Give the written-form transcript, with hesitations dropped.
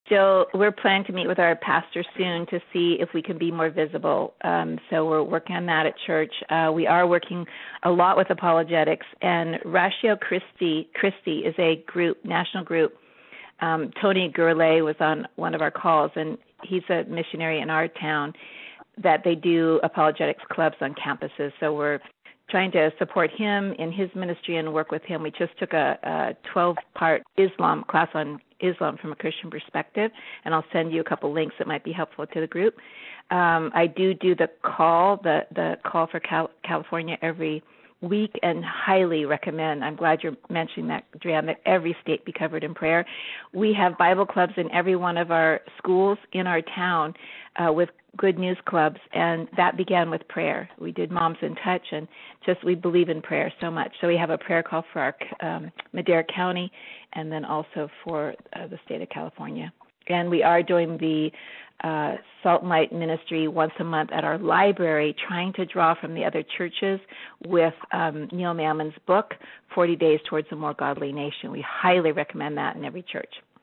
We're planning to meet with our pastor soon to see if we can be more visible. So we're working on that at church. We are working a lot with apologetics, and Ratio Christi is a group, national group. Tony Gurley was on one of our calls, and he's a missionary in our town that they do apologetics clubs on campuses. So we're trying to support him in his ministry and work with him. We just took a 12-part Islam class on Islam from a Christian perspective, and I'll send you a couple links that might be helpful to the group. I do the call, the call for California every week, and highly recommend. I'm glad you're mentioning that, Drian, that every state be covered in prayer. We have Bible clubs in every one of our schools in our town with Good News clubs, and that began with prayer. We did Moms in Touch, and just we believe in prayer so much. So we have a prayer call for our Madera County, and then also for the state of California. And we are doing the Salt and Light Ministry once a month at our library, trying to draw from the other churches with Neil Mammon's book, 40 Days Towards a More Godly Nation. We highly recommend that in every church.